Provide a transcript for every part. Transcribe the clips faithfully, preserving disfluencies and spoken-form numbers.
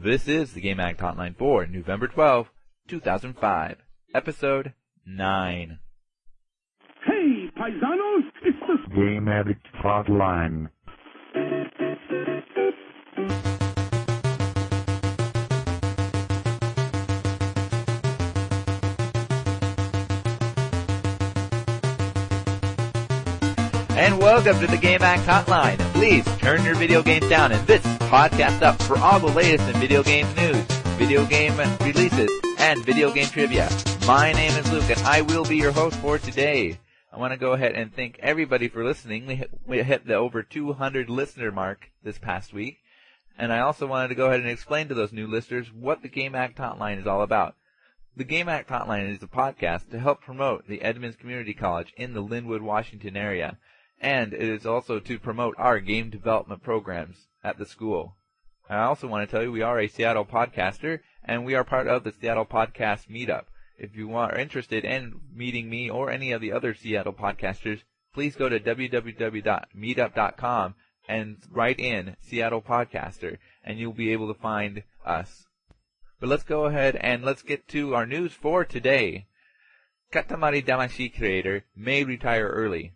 This is the Game Act Hotline for November twelfth, two thousand five, Episode nine. Hey, paisanos, it's the Game Addict Hotline. And welcome to the Game Act Hotline. Please turn your video games down and this podcast up for all the latest in video game news, video game releases, and video game trivia. My name is Luke and I will be your host for today. I want to go ahead and thank everybody for listening. We hit, we hit the over two hundred listener mark this past week. And I also wanted to go ahead and explain to those new listeners what the Game Act Hotline is all about. The Game Act Hotline is a podcast to help promote the Edmonds Community College in the Lynnwood, Washington area. And it is also to promote our game development programs at the school. I also want to tell you we are a Seattle podcaster, and we are part of the Seattle Podcast Meetup. If you are interested in meeting me or any of the other Seattle podcasters, please go to w w w dot meetup dot com and write in Seattle Podcaster, and you'll be able to find us. But let's go ahead and let's get to our news for today. Katamari Damacy creator may retire early.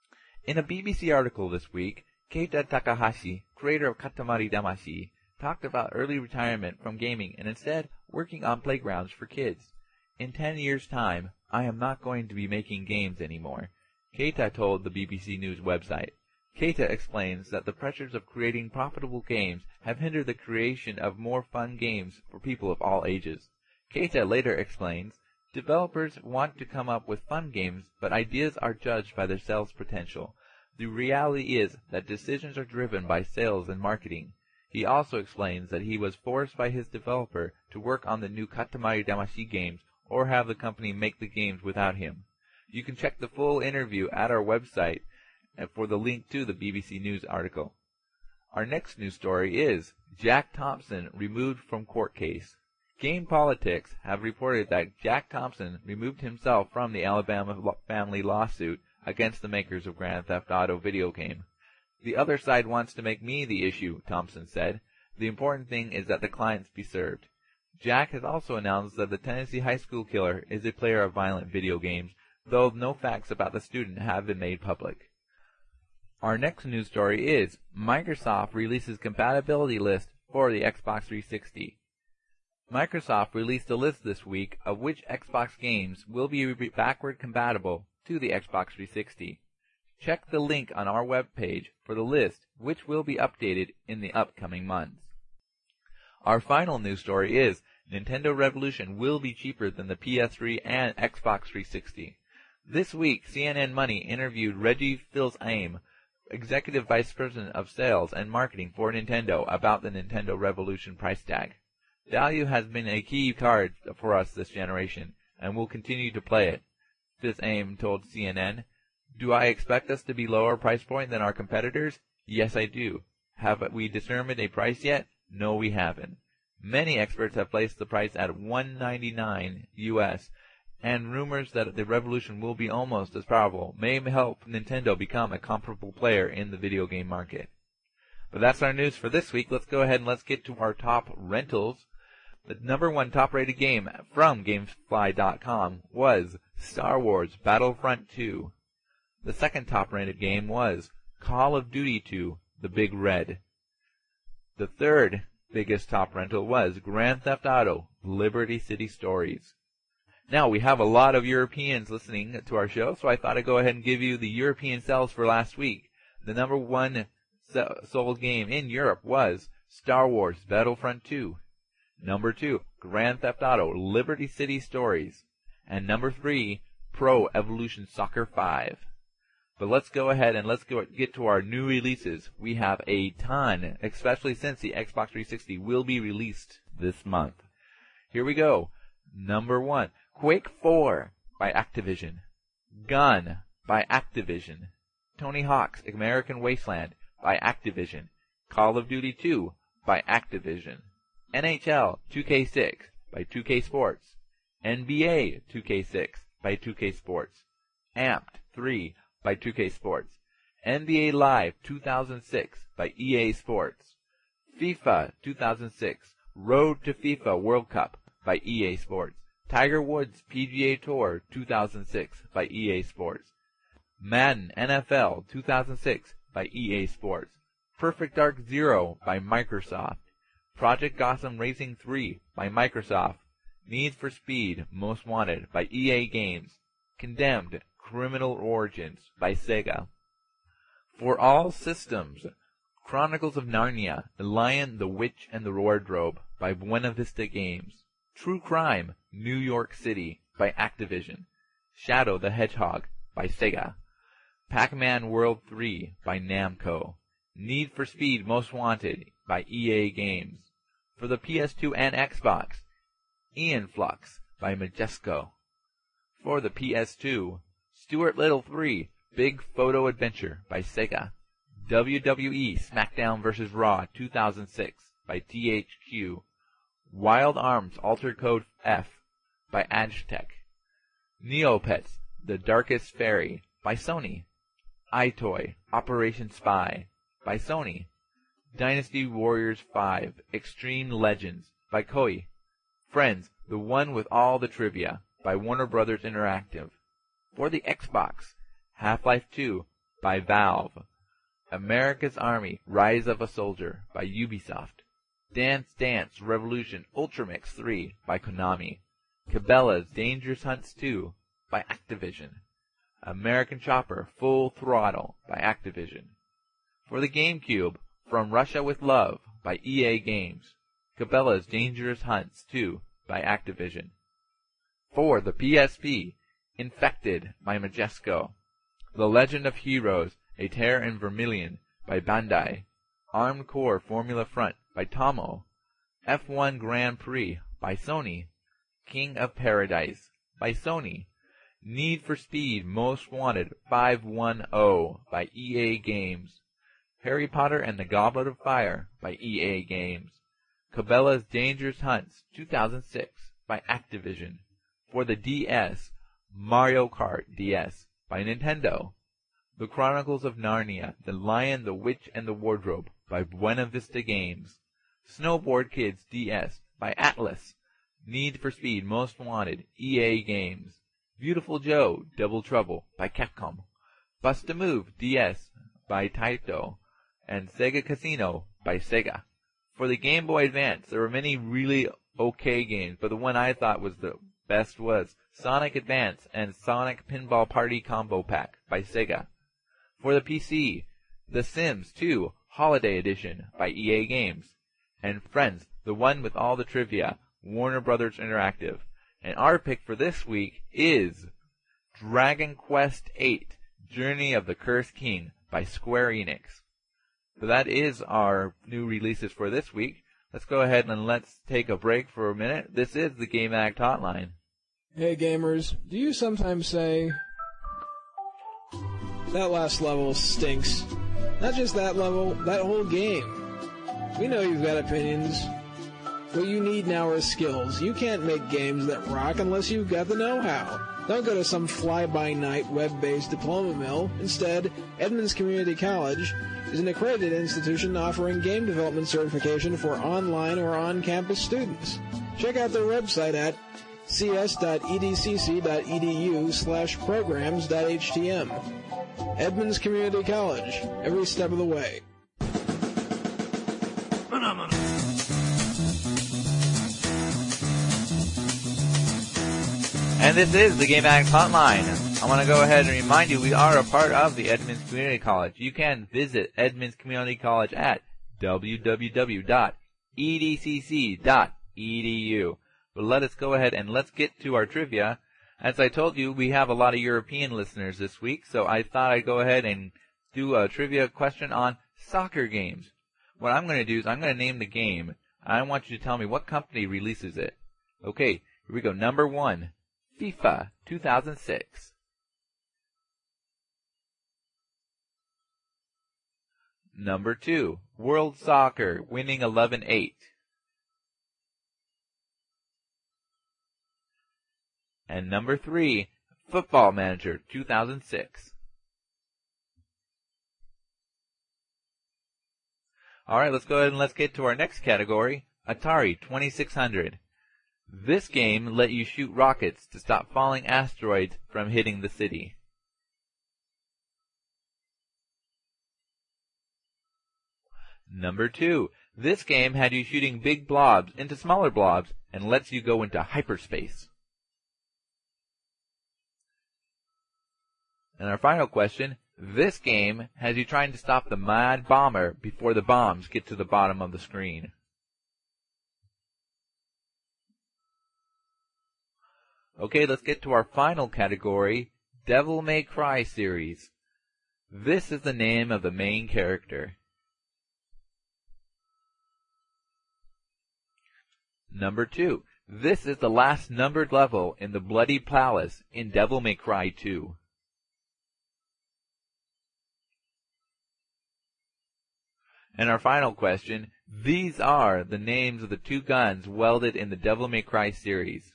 In a B B C article this week, Keita Takahashi, creator of Katamari Damacy, talked about early retirement from gaming and instead working on playgrounds for kids. In ten years' time, I am not going to be making games anymore, Keita told the B B C News website. Keita explains that the pressures of creating profitable games have hindered the creation of more fun games for people of all ages. Keita later explains, developers want to come up with fun games, but ideas are judged by their sales potential. The reality is that decisions are driven by sales and marketing. He also explains that he was forced by his developer to work on the new Katamari Damacy games or have the company make the games without him. You can check the full interview at our website for the link to the B B C News article. Our next news story is Jack Thompson removed from court case. Game Politics have reported that Jack Thompson removed himself from the Alabama family lawsuit against the makers of Grand Theft Auto video game. The other side wants to make me the issue, Thompson said. The important thing is that the clients be served. Jack has also announced that the Tennessee high school killer is a player of violent video games, though no facts about the student have been made public. Our next news story is Microsoft releases compatibility list for the Xbox three sixty. Microsoft released a list this week of which Xbox games will be backward compatible to the Xbox three sixty. Check the link on our webpage for the list, which will be updated in the upcoming months. Our final news story is Nintendo Revolution will be cheaper than the P S three and Xbox three sixty. This week, C N N Money interviewed Reggie Fils-Aime, Executive Vice President of Sales and Marketing for Nintendo, about the Nintendo Revolution price tag. Value has been a key card for us this generation, and we'll continue to play it. Fils-Aime told C N N, do I expect us to be lower price point than our competitors? Yes, I do. Have we determined a price yet? No, we haven't. Many experts have placed the price at one hundred ninety-nine U S, and rumors that the Revolution will be almost as powerful may help Nintendo become a comparable player in the video game market. But that's our news for this week. Let's go ahead and let's get to our top rentals. The number one top-rated game from Gamefly dot com was Star Wars Battlefront two. The second top-rated game was Call of Duty two, The Big Red. The third biggest top rental was Grand Theft Auto, Liberty City Stories. Now, we have a lot of Europeans listening to our show, so I thought I'd go ahead and give you the European sales for last week. The number one sold game in Europe was Star Wars Battlefront two. Number two, Grand Theft Auto, Liberty City Stories. And number three, Pro Evolution Soccer five. But let's go ahead and let's go get to our new releases. We have a ton, especially since the Xbox three sixty will be released this month. Here we go. Number one, Quake four by Activision. Gun by Activision. Tony Hawk's American Wasteland by Activision. Call of Duty two by Activision. N H L two K six by two K Sports. N B A two K six by two K Sports. Amped three by two K Sports. N B A Live two thousand six by E A Sports. FIFA two thousand six Road to FIFA World Cup by E A Sports. Tiger Woods P G A Tour two thousand six by E A Sports. Madden N F L two thousand six by E A Sports. Perfect Dark Zero by Microsoft. Project Gotham Racing three by Microsoft. Need for Speed Most Wanted by E A Games. Condemned Criminal Origins by Sega. For all systems, Chronicles of Narnia, The Lion, the Witch, and the Wardrobe by Buena Vista Games. True Crime, New York City by Activision. Shadow the Hedgehog by Sega. Pac-Man World three by Namco. Need for Speed Most Wanted by E A Games. For the P S two and Xbox, Ian Flux by Majesco. For the P S two, Stuart Little three, Big Photo Adventure by Sega. W W E SmackDown versus. Raw two thousand six by T H Q. Wild Arms Altered Code F by Agtech. Neopets The Darkest Fairy by Sony. iToy Operation Spy by Sony. Dynasty Warriors five Extreme Legends by Koei. Friends, the One with All the Trivia by Warner Brothers Interactive. For the Xbox, Half-Life two by Valve. America's Army Rise of a Soldier by Ubisoft. Dance Dance Revolution Ultramix three by Konami. Cabela's Dangerous Hunts two by Activision. American Chopper Full Throttle by Activision. For the GameCube, From Russia with Love by E A Games. Cabela's Dangerous Hunts two by Activision. For the P S P, Infected by Majesco. The Legend of Heroes, Aether and Vermilion by Bandai. Armed Core Formula Front by Tomo. F one Grand Prix by Sony. King of Paradise by Sony. Need for Speed Most Wanted five ten by E A Games. Harry Potter and the Goblet of Fire by E A Games. Cabela's Dangerous Hunts two thousand six by Activision. For the D S, Mario Kart D S by Nintendo. The Chronicles of Narnia, The Lion, the Witch, and the Wardrobe by Buena Vista Games. Snowboard Kids D S by Atlas. Need for Speed Most Wanted E A Games. Beautiful Joe Double Trouble by Capcom. Bust a Move D S by Taito. And Sega Casino by Sega. For the Game Boy Advance, there were many really okay games, but the one I thought was the best was Sonic Advance and Sonic Pinball Party Combo Pack by Sega. For the P C, The Sims two Holiday Edition by E A Games. And Friends, the One with All the Trivia, Warner Brothers Interactive. And our pick for this week is Dragon Quest eight Journey of the Cursed King by Square Enix. So that is our new releases for this week. Let's go ahead and let's take a break for a minute. This is the Game Act Hotline. Hey gamers, do you sometimes say, that last level stinks? Not just that level, that whole game. We know you've got opinions. What you need now are skills. You can't make games that rock unless you've got the know-how. Don't go to some fly-by-night web-based diploma mill. Instead, Edmonds Community College is an accredited institution offering game development certification for online or on-campus students. Check out their website at cs.edcc.edu slash programs.htm. Edmonds Community College, every step of the way. And this is the Game Addicts Hotline. I want to go ahead and remind you we are a part of the Edmonds Community College. You can visit Edmonds Community College at w w w dot e d c c dot e d u. But let us go ahead and let's get to our trivia. As I told you, we have a lot of European listeners this week, so I thought I'd go ahead and do a trivia question on soccer games. What I'm going to do is I'm going to name the game. I want you to tell me what company releases it. Okay, here we go. Number one. FIFA two thousand six. Number two, World Soccer, winning eleven eight. And number three, Football Manager two thousand six. Alright, let's go ahead and let's get to our next category, Atari twenty-six hundred. This game let you shoot rockets to stop falling asteroids from hitting the city. Number two. This game had you shooting big blobs into smaller blobs and lets you go into hyperspace. And our final question, this game has you trying to stop the mad bomber before the bombs get to the bottom of the screen. Okay, let's get to our final category, Devil May Cry series. This is the name of the main character. Number two. This is the last numbered level in the Bloody Palace in Devil May Cry two. And our final question, these are the names of the two guns welded in the Devil May Cry series.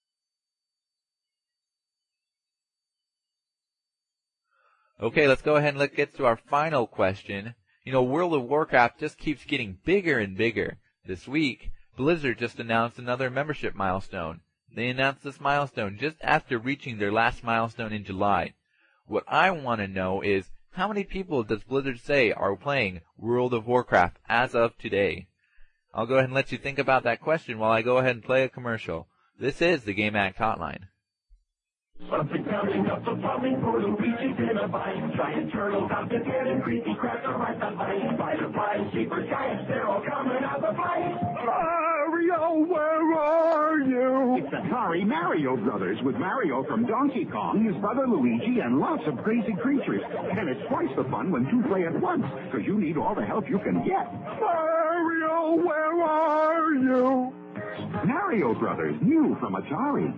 Okay, let's go ahead and let's get to our final question. You know, World of Warcraft just keeps getting bigger and bigger. This week, Blizzard just announced another membership milestone. They announced this milestone just after reaching their last milestone in July. What I want to know is, how many people does Blizzard say are playing World of Warcraft as of today? I'll go ahead and let you think about that question while I go ahead and play a commercial. This is the GameAct Hotline. Something coming up the plumbing for Luigi's in a bind. Giant turtles out to get and creepy crabs are right behind. Spider flies, super giants, they're all coming out the fight. Mario, where are you? It's Atari Mario Brothers with Mario from Donkey Kong, his brother Luigi, and lots of crazy creatures. And it's twice the fun when two play at once, because you need all the help you can get. Mario, where are you? Mario Brothers, new from Atari.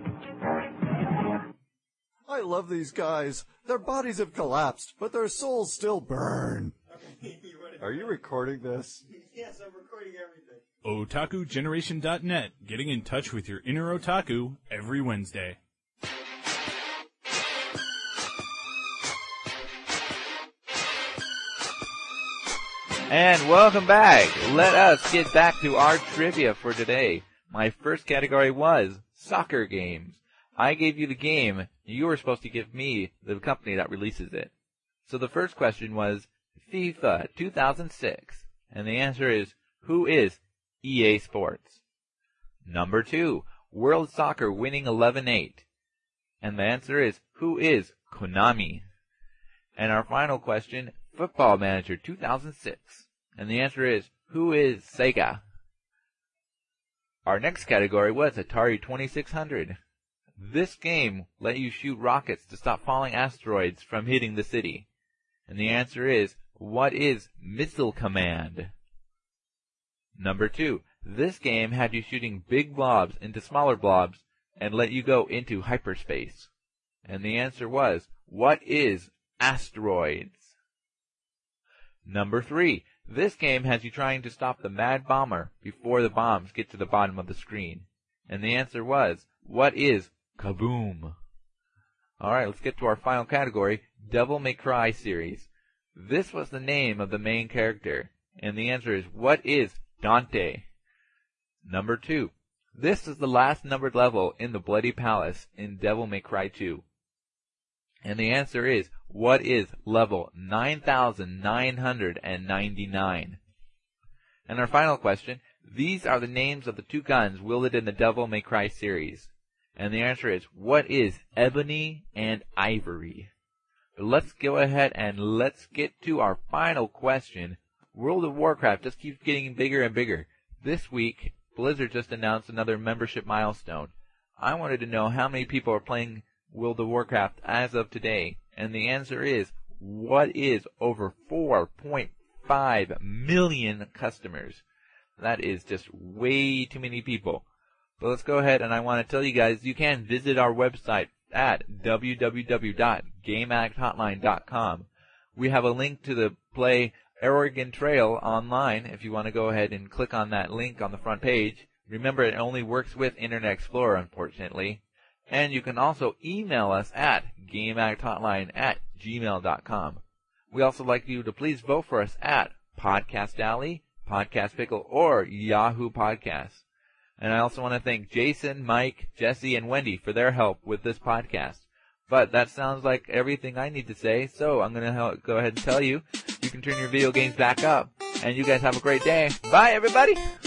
I love these guys. Their bodies have collapsed, but their souls still burn. Are you recording this? Yes, I'm recording everything. Otaku Generation dot net, getting in touch with your inner otaku every Wednesday. And welcome back. Let us get back to our trivia for today. My first category was soccer games. I gave you the game, you were supposed to give me the company that releases it. So the first question was FIFA two thousand six, and the answer is, who is E A Sports? Number two, World Soccer winning eleven eight, and the answer is, who is Konami? And our final question, Football Manager two thousand six, and the answer is, who is Sega? Our next category was Atari twenty-six hundred. This game let you shoot rockets to stop falling asteroids from hitting the city. And the answer is, what is Missile Command? Number two, this game had you shooting big blobs into smaller blobs and let you go into hyperspace. And the answer was, what is Asteroids? Number three, this game has you trying to stop the mad bomber before the bombs get to the bottom of the screen. And the answer was, what is Kaboom? Alright, let's get to our final category, Devil May Cry series. This was the name of the main character, and the answer is, what is Dante? Number two, this is the last numbered level in the Bloody Palace in Devil May Cry two. And the answer is, what is level nine thousand nine hundred ninety-nine? And our final question, these are the names of the two guns wielded in the Devil May Cry series. And the answer is, what is Ebony and Ivory? But let's go ahead and let's get to our final question. World of Warcraft just keeps getting bigger and bigger. This week, Blizzard just announced another membership milestone. I wanted to know how many people are playing World of Warcraft as of today. And the answer is, what is over four point five million customers? That is just way too many people. But let's go ahead, and I want to tell you guys, you can visit our website at w w w dot game act hotline dot com. We have a link to the Play Oregon Trail online if you want to go ahead and click on that link on the front page. Remember, it only works with Internet Explorer, unfortunately. And you can also email us at gameacthotline at gmail dot com. We also like you to please vote for us at Podcast Alley, Podcast Pickle, or Yahoo Podcasts. And I also want to thank Jason, Mike, Jesse, and Wendy for their help with this podcast. But that sounds like everything I need to say, so I'm going to go ahead and tell you, you can turn your video games back up. And you guys have a great day. Bye, everybody!